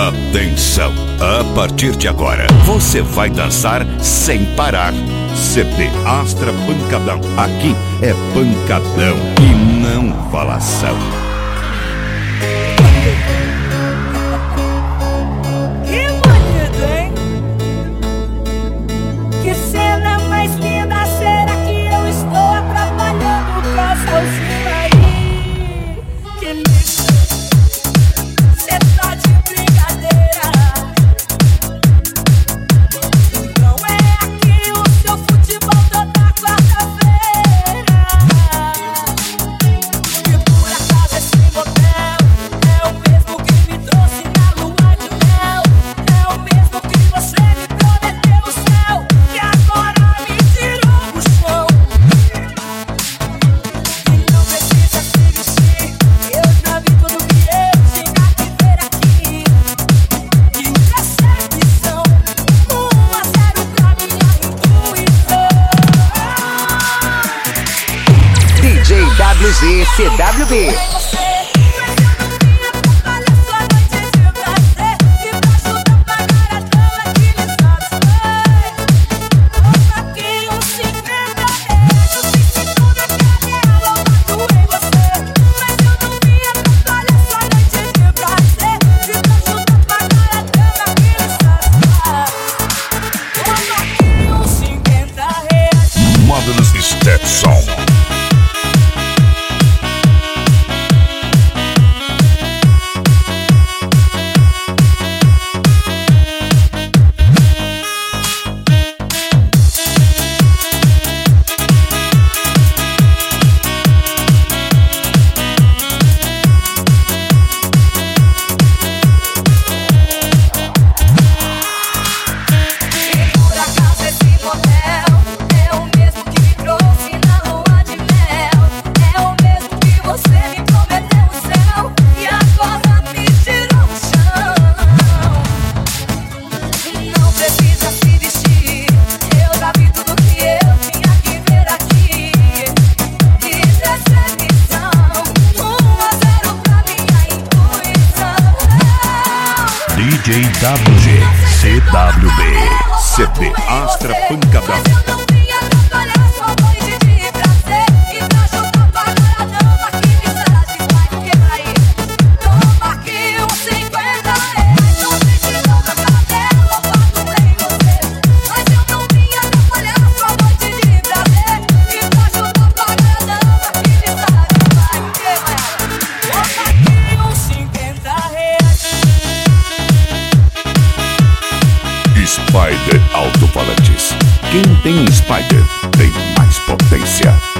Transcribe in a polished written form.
Atenção! A partir de agora, você vai dançar sem parar. CD Astra Pancadão. Aqui é pancadão e não falação. Que bonito, hein? Que cena mais linda. Será que eu estou atrapalhando o casalzinho aí? Que lindo. Cê tá de brincadeira. Não é aqui o seu futebol toda quarta-feira. E por acaso esse motel é o mesmo que me trouxe na lua de mel. É o mesmo que você me prometeu o céu, que agora me tirou do chão. E não precisa se vestir, eu já vi tudo que eu tinha que ver aqui. Que decepção, 1-0 pra minha intuição. DJ WZ CWB. Você, mas eu não vim atrapalhar sua noite de prazer. E pra ajudar a pagar a dama que me satisfaz, um saquinho 50 reais. Eu sei que tudo é canela, eu mato em você. Mas eu não vim atrapalhar sua noite de prazer. E pra ajudar a pagar a dama que me satisfaz, um saquinho 50 reais. Módulos Stetson. Por acaso esse motel é o mesmo que me trouxe na lua de mel. É o mesmo que você me prometeu o céu, e agora me tirou do chão. Não precisa se vestir, eu já vi tudo que eu tinha que ver aqui. Que decepção, 1-0 pra minha intuição. DJ WG CWB. CD Astra Pancadão. Mas eu não vim atrapalhar sua noite de prazer. E pra ajudar a pagar a dama que me satisfaz, quebra aí. Toma aqui uns 50 reais. Não sei se não na cadela ou bato em você. Mas eu não vim atrapalhar sua noite de prazer. E pra ajudar a pagar a dama que me satisfaz, quebra aí. Toma aqui uns 50 reais. Spider Alto-Falantes. Quem tem Spider tem mais potência.